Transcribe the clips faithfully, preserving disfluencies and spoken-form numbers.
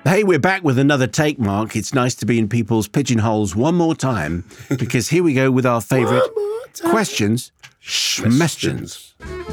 Hey, we're back with another take, Mark. It's nice to be in people's pigeonholes one more time, because here we go with our favourite questions, schmestions.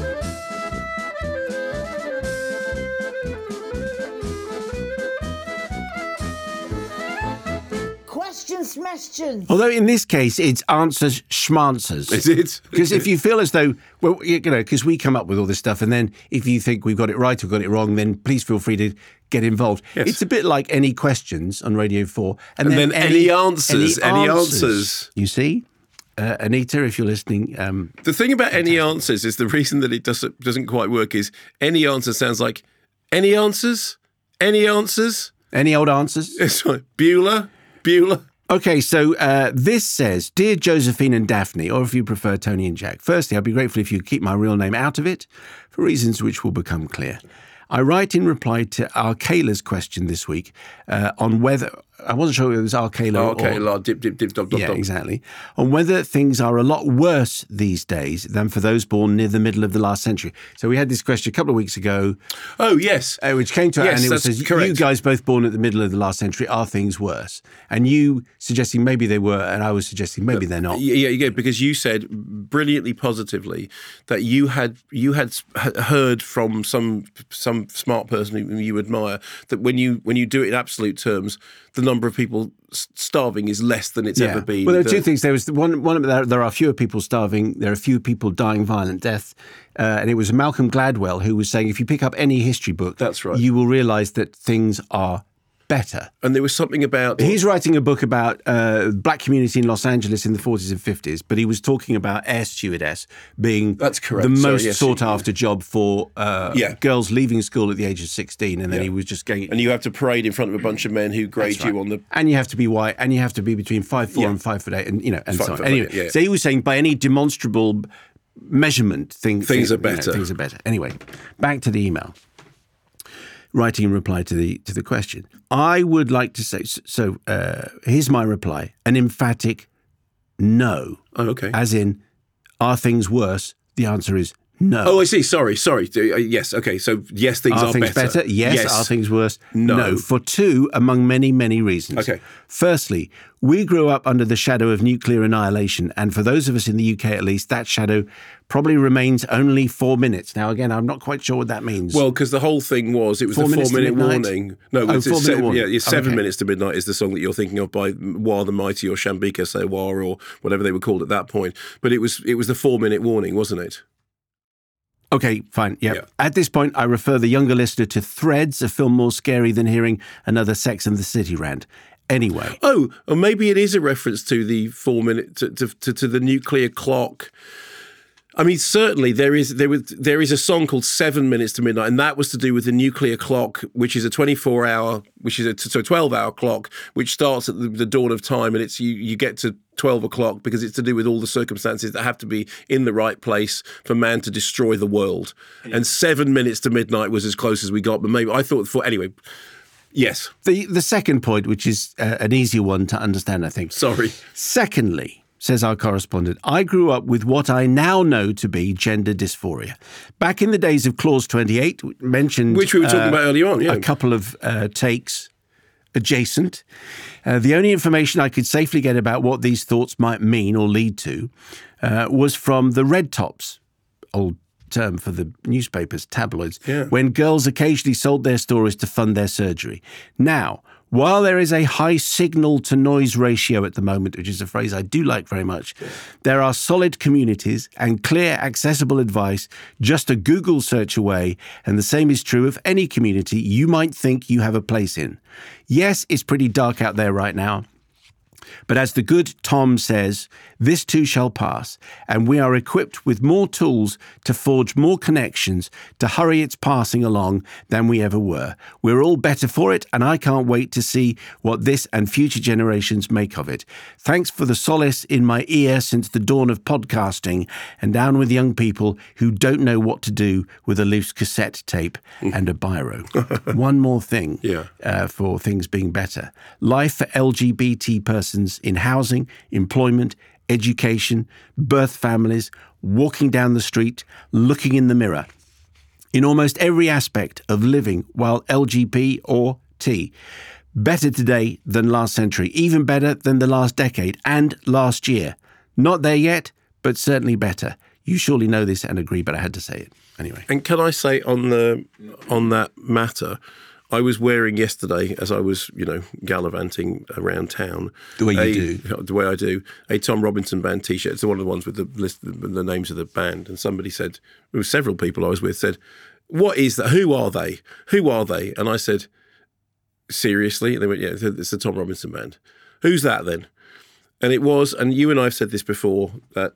Questions, schmestions. Although in this case, it's answers, schmanswers. Is it? Because if you feel as though, well, you know, because we come up with all this stuff, and then if you think we've got it right or got it wrong, then please feel free to get involved. Yes. It's a bit like Any Questions on Radio four. And, And then, then Any Answers, Any answers. Answers. You see? Uh, Anita, if you're listening. Um, The thing about Any Answers is the reason that it doesn't doesn't quite work is Any Answer sounds like Any Answers? Any Answers? any old answers? It's like Bueller? Bueller? Okay, so uh, this says, Dear Josephine and Daphne, or if you prefer Tony and Jack, firstly, I'd be grateful if you keep my real name out of it, for reasons which will become clear. I write in reply to Arkayla's question this week uh, on whether, I wasn't sure if it was Arkayla Oh, or... okay, like dip, dip, dip, dop, dop, Yeah, dop. exactly. On whether things are a lot worse these days than for those born near the middle of the last century. So we had this question a couple of weeks ago, Oh, yes. uh, which came to Yes, and it that's says, correct. you guys both born at the middle of the last century, are things worse? And you suggesting maybe they were, and I was suggesting maybe they're not. Yeah, yeah, because you said brilliantly positively that you had you had heard from some some smart person who you admire that when you when you do it in absolute terms, the number of people starving is less than it's ever been. Well, there are The- two things. There was one. One there, there are fewer people starving. There are few people dying violent death, uh, and it was Malcolm Gladwell who was saying, if you pick up any history book, That's right. you will realise that things are better. And there was something about He's writing a book about uh, black community in Los Angeles in the forties and fifties, but he was talking about air stewardess being That's correct. the Sorry, most yes, sought he- after job for uh, Yeah. girls leaving school at the age of sixteen, and then Yeah. he was just going. and you have to parade in front of a bunch of men who grade That's you right. on the And you have to be white, and you have to be between five four Yeah. and five foot eight, and you know, and Five so on. foot Anyway, eight, yeah. so he was saying by any demonstrable measurement, thing, Things thing- are better. you know, things are better. Anyway, back to the email. Writing in reply to the to the question, I would like to say. So uh, here's my reply: an emphatic no. Oh, okay. As in, are things worse? The answer is no. Oh, I see. Sorry, sorry. Uh, yes. Okay. So yes, things Are are, things better? Yes. Are things worse? No. For two, among many, many reasons. Okay. Firstly, we grew up under the shadow of nuclear annihilation, and for those of us in the U K at least, that shadow probably remains only four minutes. Now, again, I'm not quite sure what that means. Well, because the whole thing was, it was Four the minutes to four-minute midnight? warning. No, Oh, it's, it's four-minute se- warning. yeah, it's seven Okay. minutes to midnight is the song that you're thinking of by War the Mighty or Shambika Sewar or whatever they were called at that point. But it was it was the four-minute warning, wasn't it? Okay, fine. Yep. Yeah. At this point, I refer the younger listener to Threads, a film more scary than hearing another Sex and the City rant. Anyway. Oh, or maybe it is a reference to the four-minute to, to, to, to the nuclear clock. I mean, certainly there is there was there is a song called Seven Minutes to Midnight, and that was to do with the nuclear clock, which is a twenty-four hour, which is a so twelve hour clock, which starts at the, the dawn of time, and it's you you get to twelve o'clock because it's to do with all the circumstances that have to be in the right place for man to destroy the world. Yeah. And seven minutes to midnight was as close as we got, but maybe I thought for anyway. Yes. The the second point, which is uh, an easier one to understand, I think. Sorry. Secondly, says our correspondent, I grew up with what I now know to be gender dysphoria. Back in the days of Clause twenty-eight, mentioned... Which we were talking uh, about earlier on, yeah. A couple of uh, takes adjacent. Uh, the only information I could safely get about what these thoughts might mean or lead to uh, was from the red tops, old term for the newspapers, tabloids, Yeah. when girls occasionally sold their stories to fund their surgery. Now, while there is a high signal-to-noise ratio at the moment, which is a phrase I do like very much, there are solid communities and clear, accessible advice just a Google search away, and the same is true of any community you might think you have a place in. Yes, it's pretty dark out there right now, but as the good Tom says, this too shall pass, and we are equipped with more tools to forge more connections to hurry its passing along than we ever were. We're all better for it, and I can't wait to see what this and future generations make of it. Thanks for the solace in my ear since the dawn of podcasting, and down with young people who don't know what to do with a loose cassette tape and a biro. One more thing Yeah. uh, for things being better. Life for L G B T persons in housing, employment, education, birth families, walking down the street, looking in the mirror. In almost every aspect of living while L G B T or T. Better today than last century, even better than the last decade and last year. Not there yet, but certainly better. You surely know this and agree, but I had to say it anyway. And can I say on the on that matter, I was wearing yesterday, as I was, you know, gallivanting around town. The way you a, do. The way I do. A Tom Robinson Band T-shirt. It's one of the ones with the list, the names of the band. And somebody said, there were several people I was with, said, what is that? Who are they? Who are they? And I said, seriously? And they went, yeah, it's the Tom Robinson Band. Who's that then? And it was, and you and I have said this before, that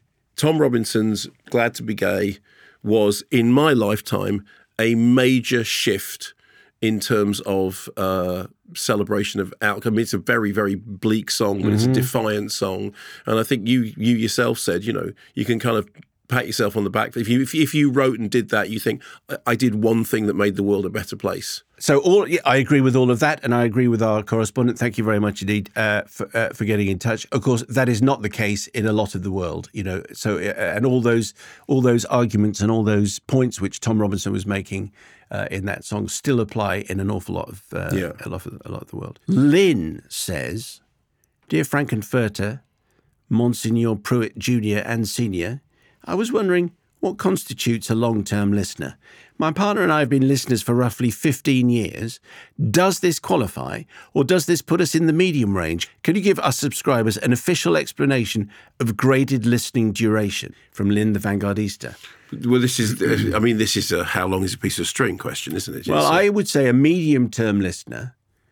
Tom Robinson's Glad to Be Gay was, in my lifetime, a major shift in terms of uh, celebration of outcome. It's a very, very bleak song, but mm-hmm. it's a defiant song. And I think you you yourself said, you know, you can kind of pat yourself on the back. If you if, if you wrote and did that, you think, I, I did one thing that made the world a better place. So all yeah, I agree with all of that, and I agree with our correspondent. Thank you very much indeed uh, for uh, for getting in touch. Of course, that is not the case in a lot of the world, you know. So uh, and all those all those arguments and all those points which Tom Robinson was making uh, in that song still apply in an awful lot of uh, yeah. a lot of a lot of the world. Lynn says, "Dear Frankenfurter, Monsignor Pruitt Junior and Senior, I was wondering what constitutes a long-term listener. My partner and I have been listeners for roughly fifteen years. Does this qualify, or does this put us in the medium range? Can you give us subscribers an official explanation of graded listening duration?" From Lynn the Vanguardista. Well, this is, I mean, this is a how long is a piece of string question, isn't it? Well, it's, I would say a medium-term listener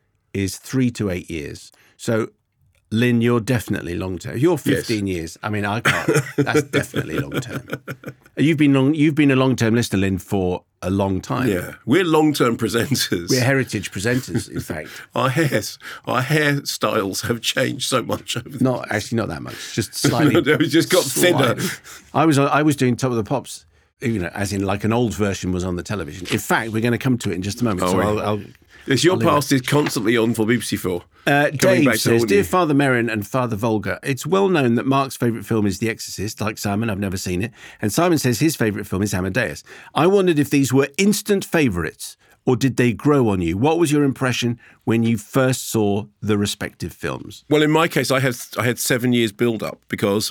is three to eight years. So, Lynn, you're definitely long-term. You're fifteen yes. years. I mean, I can't. That's definitely long-term. You've been long. You've been a long-term listener, Lynn, for a long time. Yeah, we're long-term presenters. We're heritage presenters, in fact. Our hairs, our hairstyles have changed so much over the Not actually, not that much. Just slightly. no, it just got slightly. thinner. I was I was doing Top of the Pops, you know, as in like an old version was on the television. In fact, we're going to come to it in just a moment. Oh, so really? I'll. I'll It's your I'll past is constantly on for B B C Four. Uh, Dave says, to "Dear Father Merrin and Father Volga, it's well known that Mark's favourite film is The Exorcist. Like Simon, I've never seen it. And Simon says his favourite film is Amadeus. I wondered if these were instant favourites, or did they grow on you? What was your impression when you first saw the respective films?" Well, in my case, I had I had seven years build-up because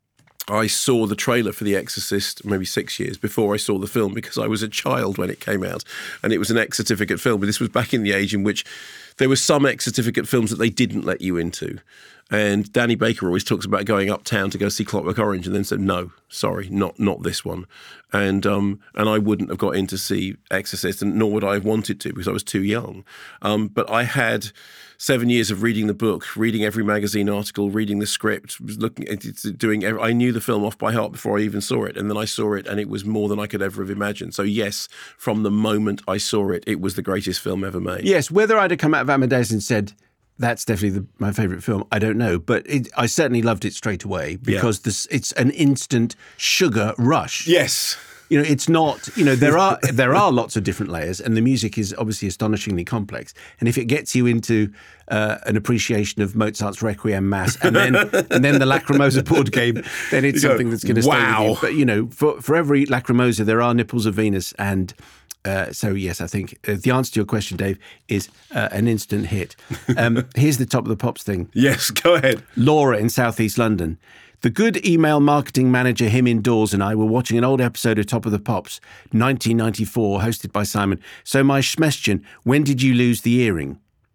I saw the trailer for The Exorcist maybe six years before I saw the film, because I was a child when it came out, and it was an X certificate film. But this was back in the age in which there were some X certificate films that they didn't let you into. And Danny Baker always talks about going uptown to go see Clockwork Orange, and then said, no, sorry, not not this one. And um, and I wouldn't have got in to see Exorcist, and nor would I have wanted to, because I was too young. Um, but I had seven years of reading the book, reading every magazine article, reading the script, looking at it, doing. Every, I knew the film off by heart before I even saw it, and then I saw it, and it was more than I could ever have imagined. So yes, from the moment I saw it, it was the greatest film ever made. Yes, whether I'd have come out of Amadeus and said, that's definitely the, my favourite film, I don't know. But it, I certainly loved it straight away, because yeah. this, it's an instant sugar rush. Yes. You know, it's not, you know, there are there are lots of different layers, and the music is obviously astonishingly complex. And if it gets you into uh, an appreciation of Mozart's Requiem Mass and then and then the Lacrimosa board game, then it's you something go, that's going to stay wow. with you. But, you know, for, for every Lacrimosa, there are Nipples of Venus. And uh, so, yes, I think uh, the answer to your question, Dave, is uh, an instant hit. Um, here's the Top of the Pops thing. Yes, go ahead. Laura in southeast London. The good email marketing manager, him indoors, and I were watching an old episode of Top of the Pops, nineteen ninety-four, hosted by Simon. So my schmestion, when did you lose the earring?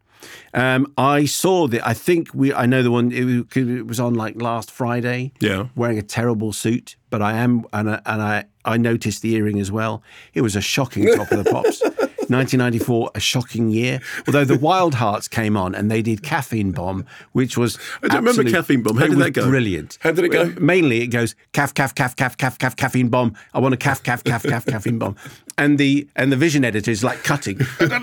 Um, I saw the, I think we, I know the one, it, it was on like last Friday. Yeah. Wearing a terrible suit, but I am, and I, and I, I noticed the earring as well. It was a shocking Top of the Pops. nineteen ninety-four, a shocking year. Although the Wild Hearts came on and they did Caffeine Bomb, which was I don't remember Caffeine Bomb. How did that go? Brilliant. How did it go? Mainly it goes caff, caff, caff, caff, caff, caff, caffeine bomb. I want a caff, caff, caff, caff, caffeine bomb. And the and the vision editor is like cutting.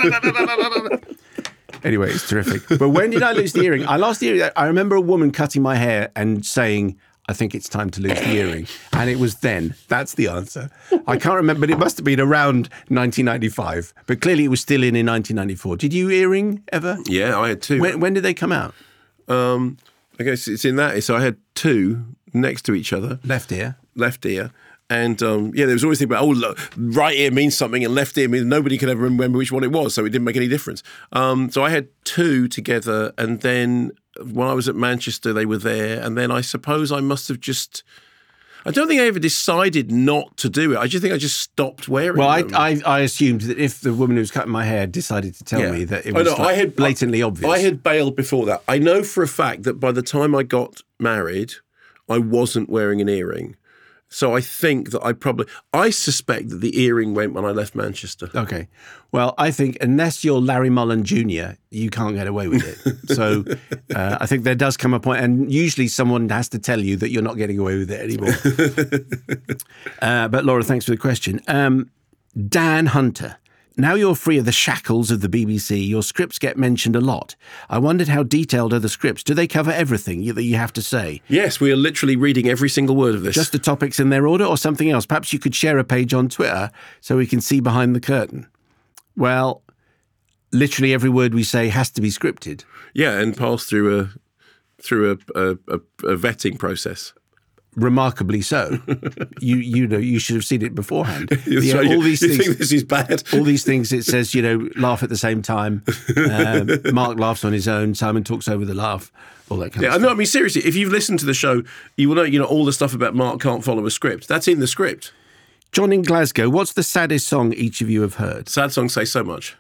Anyway, it's terrific. But when did I lose the earring? I lost the earring. I remember a woman cutting my hair and saying, I think it's time to lose the earring. And it was then. That's the answer. I can't remember, but it must have been around nineteen ninety-five. But clearly it was still in in nineteen ninety-four. Did you earring ever? Yeah, I had two. When, when did they come out? Um, I guess it's in that. So I had two next to each other. Left ear. Left ear. And um, yeah, there was always thing about, oh, look, right ear means something and left ear means nobody could ever remember which one it was, so it didn't make any difference. Um, so I had two together, and then when I was at Manchester, they were there, and then I suppose I must have just. I don't think I ever decided not to do it. I just think I just stopped wearing well, them. Well, I, I I assumed that if the woman who was cutting my hair decided to tell Yeah. me that it I was know, like I had, blatantly I, obvious. I had bailed before that. I know for a fact that by the time I got married, I wasn't wearing an earring. So I think that I probably, I suspect that the earring went when I left Manchester. Okay. Well, I think unless you're Larry Mullen Junior, you can't get away with it. So uh, I think there does come a point, and usually someone has to tell you that you're not getting away with it anymore. uh, but Laura, thanks for the question. Um, Dan Hunter. Now you're free of the shackles of the B B C, your scripts get mentioned a lot. I wondered how detailed are the scripts? Do they cover everything that you have to say? Yes, we are literally reading every single word of this. Just the topics in their order or something else? Perhaps you could share a page on Twitter so we can see behind the curtain. Well, literally every word we say has to be scripted. Yeah, and pass through a through a, a, a, a vetting process. Remarkably so. you you know you should have seen it beforehand. Yeah, all you, these you things. think this is bad? All these things. It says, you know, laugh at the same time. Um, Mark laughs on his own. Simon talks over the laugh. All that kind Yeah, of stuff. no, I mean seriously. If you've listened to the show, you will know. You know all the stuff about Mark can't follow a script. That's in the script. John in Glasgow. What's the saddest song each of you have heard? Sad songs say so much.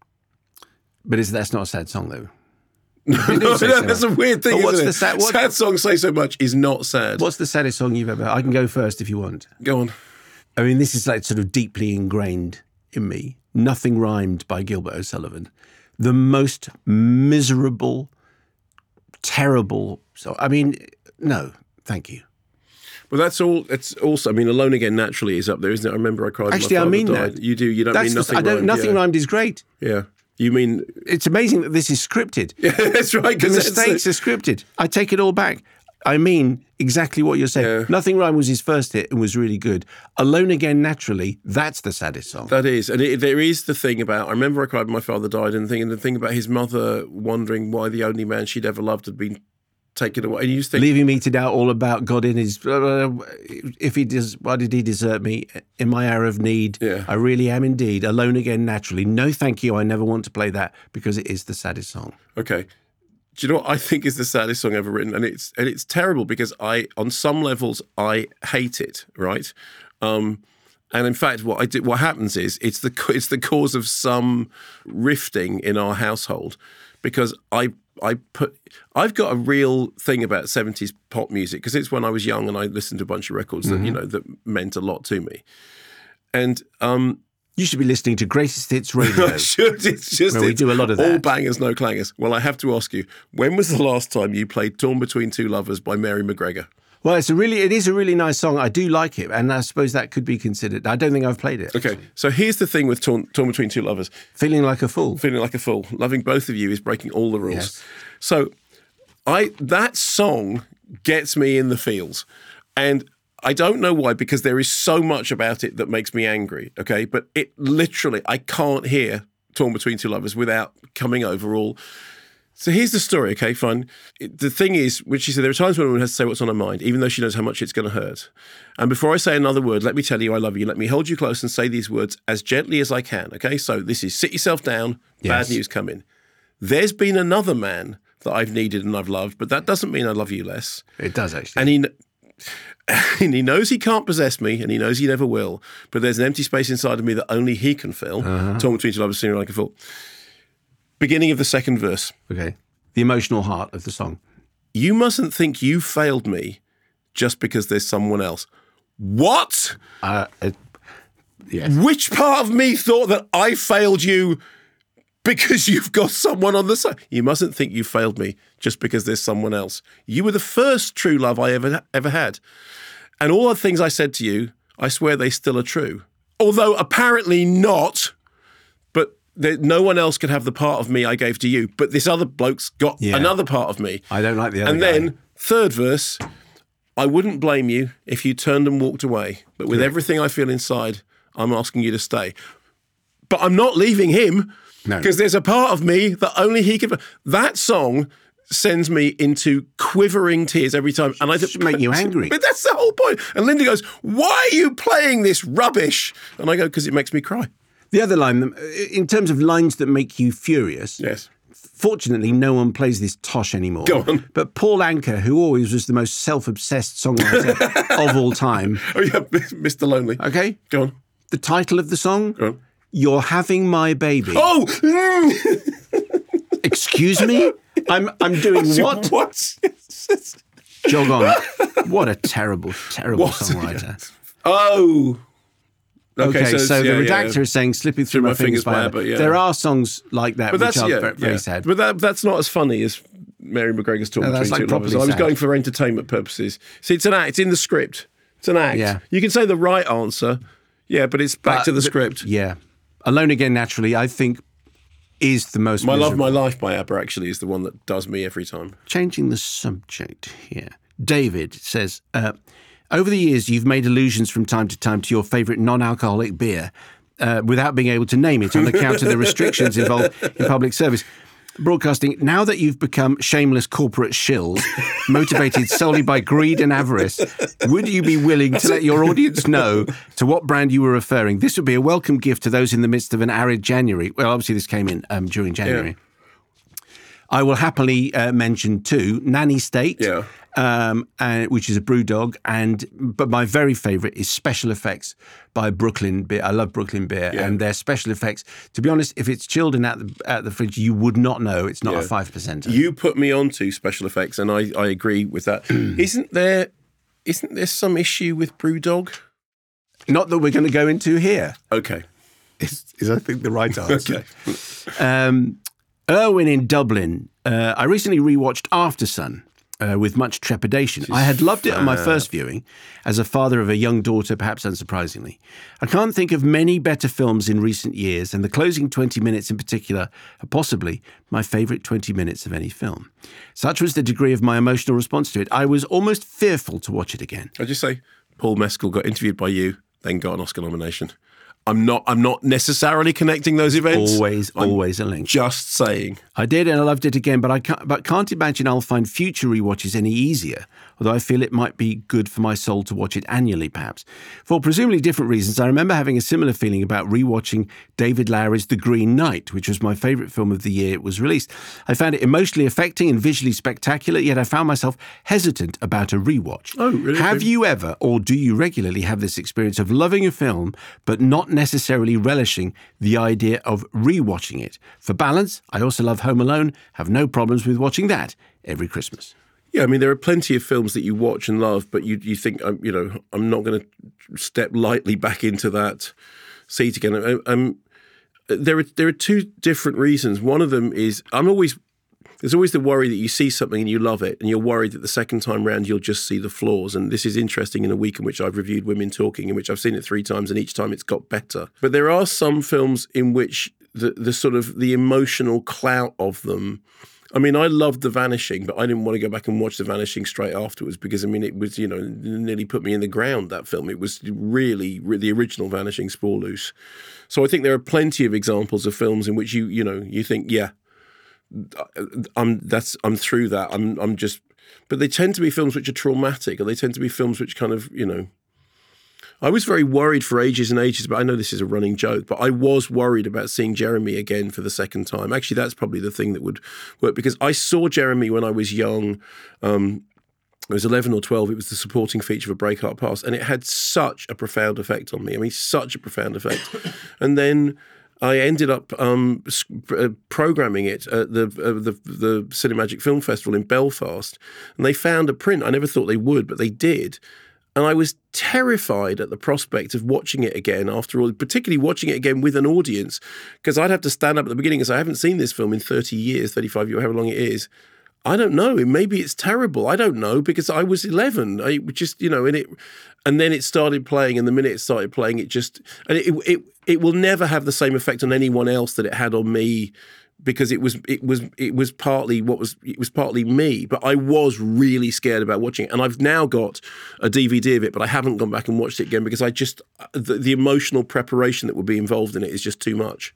But is that's not a sad song though. No, no, that's a weird thing. But what's isn't the it? sad- what- sad songs say so much is not sad. What's the saddest song you've ever heard? I can go first if you want. Go on. I mean, this is like sort of deeply ingrained in me. Nothing Rhymed by Gilbert O'Sullivan. The most miserable, terrible. So, I mean, no, thank you. Well, that's all. It's also. I mean, Alone Again naturally is up there, isn't it? I remember I cried. when Actually, my I father mean died. that. You do. You don't That's mean the- nothing. I don't. rhymed, Nothing yeah. Rhymed is great. Yeah. You mean? It's amazing that this is scripted. Yeah, that's right. The 'cause that's mistakes the- are scripted. I take it all back. I mean exactly what you're saying. Yeah. Nothing Rhymed was his first hit and was really good. Alone Again naturally, that's the saddest song. That is, and it, there is the thing about. I remember I cried when my father died, and the thing, and the thing about his mother wondering why the only man she'd ever loved had been taken away. And you just think, Leaving me to doubt all about God in his. Uh, if he does, why did he desert me in my hour of need? Yeah. I really am indeed alone again. Naturally, no, thank you. I never want to play that because it is the saddest song. okay, do you know what I think is the saddest song ever written? And it's and it's terrible because I, on some levels, I hate it. Right. Um, and in fact, what I did, what happens is it's the it's the cause of some rifting in our household because I. I put, I've got a real thing about seventies pop music because it's when I was young and I listened to a bunch of records that, you know, that meant a lot to me. And um, You should be listening to Greatest Hits Radio. I should, it's just, Well, we it's do a lot of all that. bangers, no clangers. Well, I have to ask you, when was the last time you played Torn Between Two Lovers by Mary McGregor? Well, it's a really, it is a really nice song. I do like it, and I suppose that could be considered. I don't think I've played it. Okay, so here's the thing with Torn, Torn Between Two Lovers. Feeling like a fool. Feeling like a fool. Loving both of you is breaking all the rules. Yes. So I that song gets me in the feels. And I don't know why, because there is so much about it that makes me angry, okay? But it literally, I can't hear Torn Between Two Lovers without coming over all. So here's the story, okay, fine. It, the thing is, which she said, there are times when a woman has to say what's on her mind, even though she knows how much it's going to hurt. And before I say another word, let me tell you I love you. Let me hold you close and say these words as gently as I can, okay? So this is sit yourself down, Yes. bad news coming. There's been another man that I've needed and I've loved, but that doesn't mean I love you less. It does, actually. And he, kn- and he knows he can't possess me, and he knows he never will, but there's an empty space inside of me that only he can fill. Uh-huh. Torn Between Two Lovers, singing like a fool. Beginning of the second verse. Okay. The emotional heart of the song. You mustn't think you failed me just because there's someone else. What? Uh, it, yes. Which part of me thought that I failed you because you've got someone on the side? You mustn't think you failed me just because there's someone else. You were the first true love I ever ever had. And all the things I said to you, I swear they still are true. Although apparently not, but there, no one else could have the part of me I gave to you. But this other bloke's got Yeah. another part of me. I don't like the other And guy. then, third verse, I wouldn't blame you if you turned and walked away. But with everything I feel inside, I'm asking you to stay. But I'm not leaving him No. because there's a part of me that only he can. That song sends me into quivering tears every time. And I should make you angry. But that's the whole point. And Linda goes, why are you playing this rubbish? And I go, because it makes me cry. The other line, in terms of lines that make you furious. Yes. Fortunately, no one plays this tosh anymore. Go on. But Paul Anka, who always was the most self-obsessed songwriter of all time. Oh, yeah, Mister Lonely. Okay. Go on. The title of the song? Go on. You're Having My Baby. Oh! Excuse me? I'm I'm doing what? What? Jog on. What a terrible, terrible What? songwriter. Oh. Okay, Okay, so, so, the yeah, redactor yeah. is saying "Slipping Through, Through My, my Fingers" fingers by by ABBA. ABBA, yeah. There are songs like that But which that's are yeah, very, very yeah. sad. But that, that's not as funny as Mary McGregor's talk No, that's between like two lovers. properly I was sad. going for entertainment purposes. See, it's an act. It's in the script. It's an act. Yeah. You can say the right answer, yeah, but it's back But to the the- script. Yeah. Alone Again, naturally, I think, is the most My Love, miserable. My Life by ABBA actually is the one that does me every time. Changing the subject here. David says, uh, over the years, you've made allusions from time to time to your favourite non-alcoholic beer uh, without being able to name it on account of the restrictions involved in public service broadcasting. Now that you've become shameless corporate shills, motivated solely by greed and avarice, would you be willing to let your audience know to what brand you were referring? This would be a welcome gift to those in the midst of an arid January. Well, obviously this came in um, during January. Yeah. I will happily uh, mention two, Nanny State, Yeah. um, and, which is a brew dog, and but my very favourite is Special Effects by Brooklyn Beer. I love Brooklyn Beer, Yeah. and their special effects. To be honest, if it's chilled in at the at the fridge, you would not know it's not Yeah. a five percenter. You put me onto special effects, and I, I agree with that. Isn't there? Isn't there some issue with Brewdog? Not that we're going to go into here. Okay. Is, is I think the right answer. Okay. Um, Erwin in Dublin. Uh, I recently rewatched After Sun uh, with much trepidation. I had loved it on my first viewing. As a father of a young daughter, perhaps unsurprisingly. I can't think of many better films in recent years, and the closing twenty minutes in particular are possibly my favourite twenty minutes of any film. Such was the degree of my emotional response to it. I was almost fearful to watch it again. I just say Paul Mescal got interviewed by you, then got an Oscar nomination. I'm not. I'm not necessarily connecting those events. Always, I'm always a link. Just saying. I did, and I loved it again, but I can't, but can't imagine I'll find future rewatches any easier, although I feel it might be good for my soul to watch it annually, perhaps. For presumably different reasons, I remember having a similar feeling about rewatching David Lowery's The Green Knight, which was my favourite film of the year it was released. I found it emotionally affecting and visually spectacular, yet I found myself hesitant about a rewatch. Oh, really? Have you ever, or do you regularly have this experience of loving a film, but not necessarily relishing the idea of rewatching it? For balance, I also love Home Alone, have no problems with watching that every Christmas. Yeah, I mean, there are plenty of films that you watch and love, but you you think, um, you know, I'm not going to step lightly back into that seat again. Um, um, there are there are two different reasons. One of them is I'm always there's always the worry that you see something and you love it, and you're worried that the second time round you'll just see the flaws. And this is interesting in a week in which I've reviewed Women Talking, in which I've seen it three times, and each time it's got better. But there are some films in which the the sort of the emotional clout of them. I mean, I loved The Vanishing, but I didn't want to go back and watch The Vanishing straight afterwards because, I mean, it was, you know, nearly put me in the ground, that film. It was really, the original Vanishing Spore Loose. So I think there are plenty of examples of films in which you, you know, you think, yeah, I'm that's I'm through that. I'm I'm just, but they tend to be films which are traumatic, or they tend to be films which kind of, you know, I was very worried for ages and ages, but I know this is a running joke, but I was worried about seeing Jeremy again for the second time. Actually, that's probably the thing that would work, because I saw Jeremy when I was young. Um, I was eleven or twelve. It was the supporting feature of A Breakheart Past, and it had such a profound effect on me. I mean, such a profound effect. And then I ended up um, uh, programming it at the, uh, the the Cinemagic Film Festival in Belfast, and they found a print. I never thought they would, but they did. And I was terrified at the prospect of watching it again after all, particularly watching it again with an audience, because I'd have to stand up at the beginning and say, I haven't seen this film in thirty years, thirty-five years, however long it is. I don't know. Maybe it's terrible. I don't know, because I was eleven. I just, you know, and it, and then it started playing, and the minute it started playing, it just, and it, it, it will never have the same effect on anyone else that it had on me, because it was, it was, it was partly what was, it was partly me, but I was really scared about watching it. And I've now got a D V D of it, but I haven't gone back and watched it again because I just, the, the emotional preparation that would be involved in it is just too much.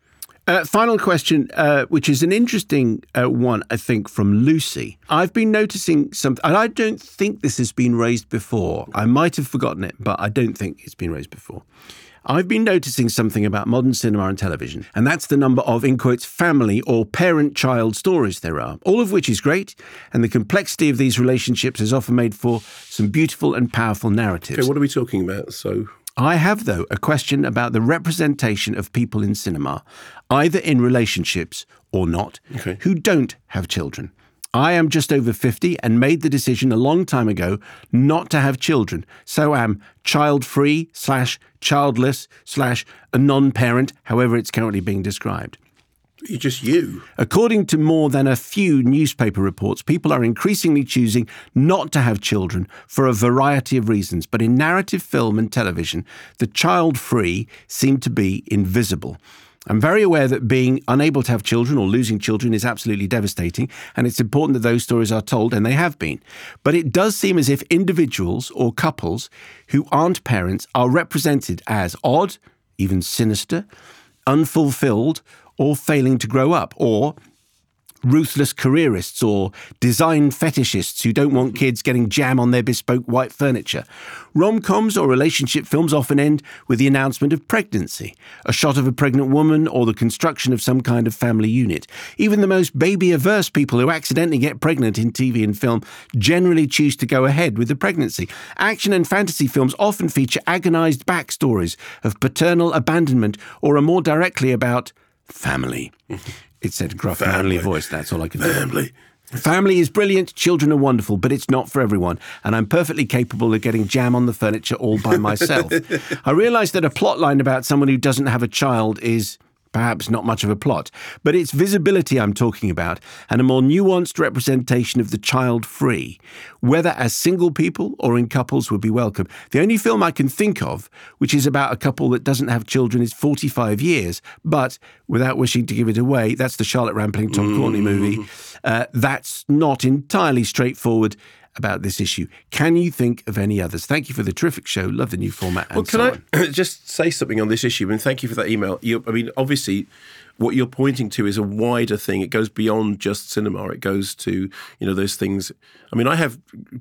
Uh, final question, uh, which is an interesting uh, one, I think, from Lucy. I've been noticing something, and I don't think this has been raised before. I might have forgotten it, but I don't think it's been raised before. I've been noticing something about modern cinema and television, and that's the number of, in quotes, family or parent-child stories there are, all of which is great, and the complexity of these relationships has often made for some beautiful and powerful narratives. Okay, what are we talking about? So, I have, though, a question about the representation of people in cinema, either in relationships or not, okay. who don't have children. I am just over fifty and made the decision a long time ago not to have children, so am child-free slash childless slash a non-parent, however it's currently being described. You're just you. According to more than a few newspaper reports, people are increasingly choosing not to have children for a variety of reasons, but in narrative film and television, the child-free seem to be invisible. I'm very aware that being unable to have children or losing children is absolutely devastating, and it's important that those stories are told, and they have been. But it does seem as if individuals or couples who aren't parents are represented as odd, even sinister, unfulfilled, or failing to grow up, or ruthless careerists or design fetishists who don't want kids getting jam on their bespoke white furniture. Rom-coms or relationship films often end with the announcement of pregnancy, a shot of a pregnant woman, or the construction of some kind of family unit. Even the most baby-averse people who accidentally get pregnant in T V and film generally choose to go ahead with the pregnancy. Action and fantasy films often feature agonized backstories of paternal abandonment or are more directly about family. It said gruff, manly voice. That's all I can do. Family. Family is brilliant. Children are wonderful, but it's not for everyone. And I'm perfectly capable of getting jam on the furniture all by myself. I realise that a plot line about someone who doesn't have a child is perhaps not much of a plot, but it's visibility I'm talking about, and a more nuanced representation of the child-free, whether as single people or in couples, would be welcome. The only film I can think of, which is about a couple that doesn't have children, is forty-five years, but without wishing to give it away, that's the Charlotte Rampling, Tom Courtenay movie. Uh, that's not entirely straightforward about this issue. Can you think of any others? Thank you for the terrific show. Love the new format. And well, can so I on. just say something on this issue? And thank you for that email. You, I mean, obviously, what you're pointing to is a wider thing. It goes beyond just cinema. It goes to, you know, those things. I mean, I have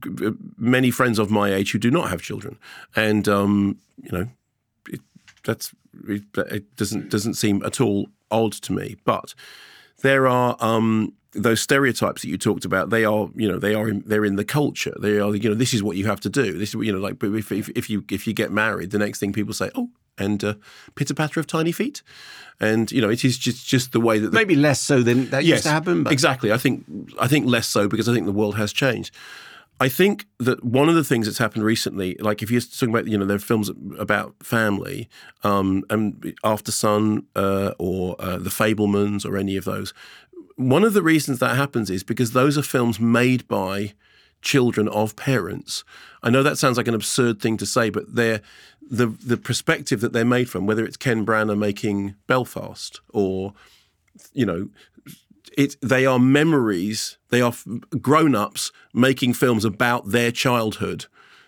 many friends of my age who do not have children, and um, you know, it, that's it, it doesn't doesn't seem at all odd to me. But there are. Um, Those stereotypes that you talked about, they are, you know, they are, in, they're in the culture. They are, you know, this is what you have to do. This is, you know, like, but if if, if you if you get married, the next thing people say, oh, and uh, pitter patter of tiny feet, and you know, it is just just the way that the, maybe less so than that yes, used to happen. But exactly. I think I think less so because I think the world has changed. I think that one of the things that's happened recently, like if you're talking about, you know, there are films about family, um, and After Sun uh, or uh, The Fabelmans or any of those. One of the reasons that happens is because those are films made by children of parents. I know that sounds like an absurd thing to say, but they're the the perspective that they're made from, whether it's Ken Branagh making Belfast or, you know, it they are memories, they are grown-ups making films about their childhood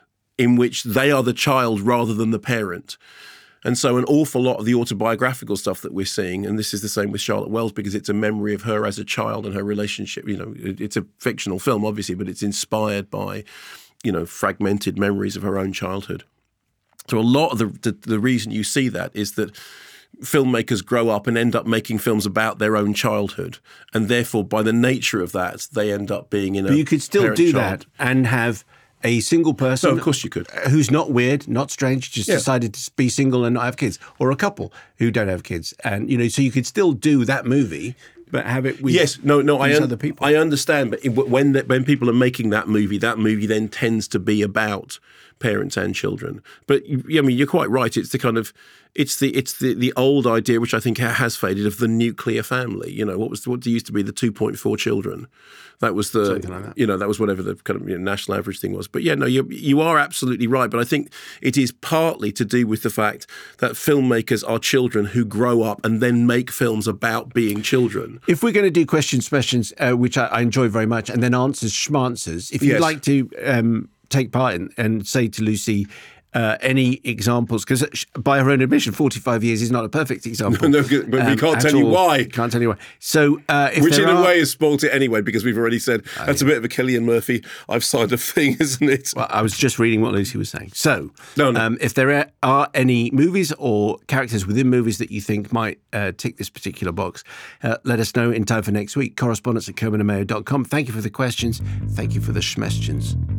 in which they are the child rather than the parent. And so an awful lot of the autobiographical stuff that we're seeing, and this is the same with Charlotte Wells because it's a memory of her as a child and her relationship. You know, it's a fictional film, obviously, but it's inspired by, you know, fragmented memories of her own childhood. So a lot of the the, the reason you see that is that filmmakers grow up and end up making films about their own childhood, and therefore, by the nature of that, they end up being in a. But you could still do parent-child. that and have a single person, No, of course you could, who's not weird, not strange, just Yeah. decided to be single and not have kids, or a couple who don't have kids, and you know, so you could still do that movie, but have it with yes, no, no, I these un- other people. I understand, but it, when the, when people are making that movie, that movie then tends to be about parents and children. But I mean, you're quite right. It's the kind of it's the it's the, the old idea, which I think has faded, of the nuclear family. You know, what was what used to be the two point four children. That was the Something like that. you know that was whatever the kind of you know, national average thing was. But yeah, no, you you are absolutely right. But I think it is partly to do with the fact that filmmakers are children who grow up and then make films about being children. If we're going to do questions, questions, uh, which I, I enjoy very much, and then answers, schmanswers, if you'd Yes. like to um, take part in and say to Lucy, uh, any examples, because by her own admission, forty-five years is not a perfect example. No, but we um, can't at tell you all. why. Can't tell you why. So, uh, if Which there in are, a way has spoilt it anyway, because we've already said that's a bit of a Cillian Murphy, I've signed a thing, isn't it? Well, I was just reading what Lucy was saying. So, No, no. Um, if there are any movies or characters within movies that you think might uh, tick this particular box, uh, let us know in time for next week. Correspondence at Kerman and Mayo dot com. Thank you for the questions. Thank you for the schmestions.